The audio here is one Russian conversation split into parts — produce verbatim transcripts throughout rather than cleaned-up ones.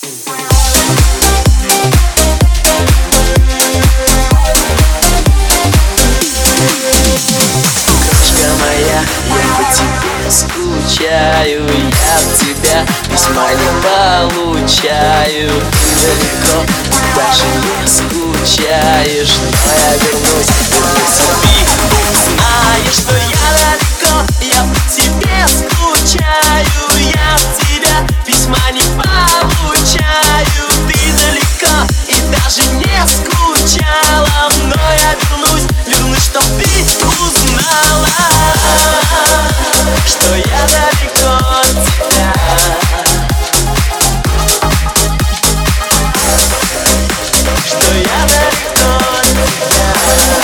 Скучаю, я от тебя письма не получаю. Ты далеко, ты даже не скучаешь. Но я вернусь, вернусь, ты знаешь, что я далеко, я по тебе скучаю. Я от тебя письма не получаю. Ты далеко и даже не скучала. Но я вернусь, вернусь, чтоб ты узнала, что я далеко от тебя, что я далеко от тебя.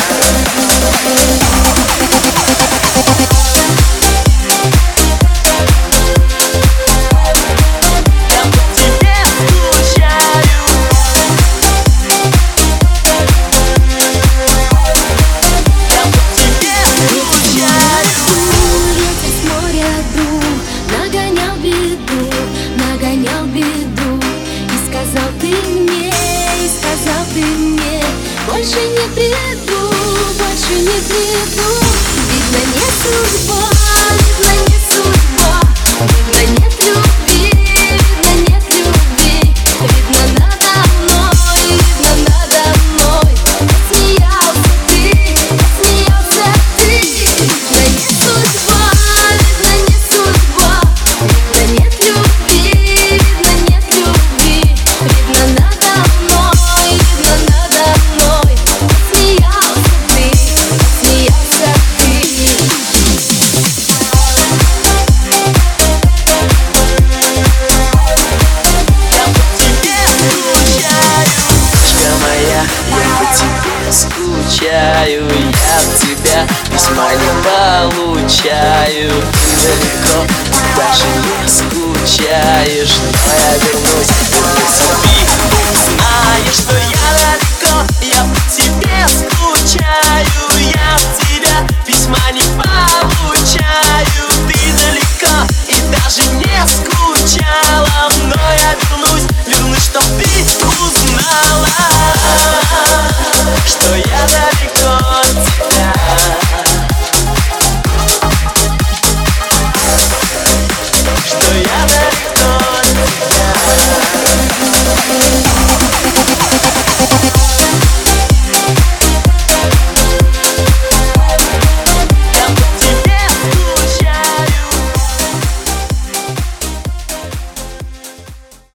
Я по тебе скучаю. Я по тебе скучаю. Нагонял беду, нагонял беду. И сказал ты мне, и сказал ты мне: больше не приду, больше не приду. Видно, не судьба, видно, не судьба. Видно, нет любви, видно, нет любви. Видно, надо мной, видно, надо мной смеялся ты, смеялся ты. Видно, не судьба, видно, не судьба. Видно, нет любви, видно, нет любви. Видно, надо мной, видно, надо мной смеялся ты, смеялся ты. Я по тебе скучаю. Девочка моя, я по тебе скучаю. Я от тебя письма не получаю. Ты далеко, ты даже не скучаешь. Но я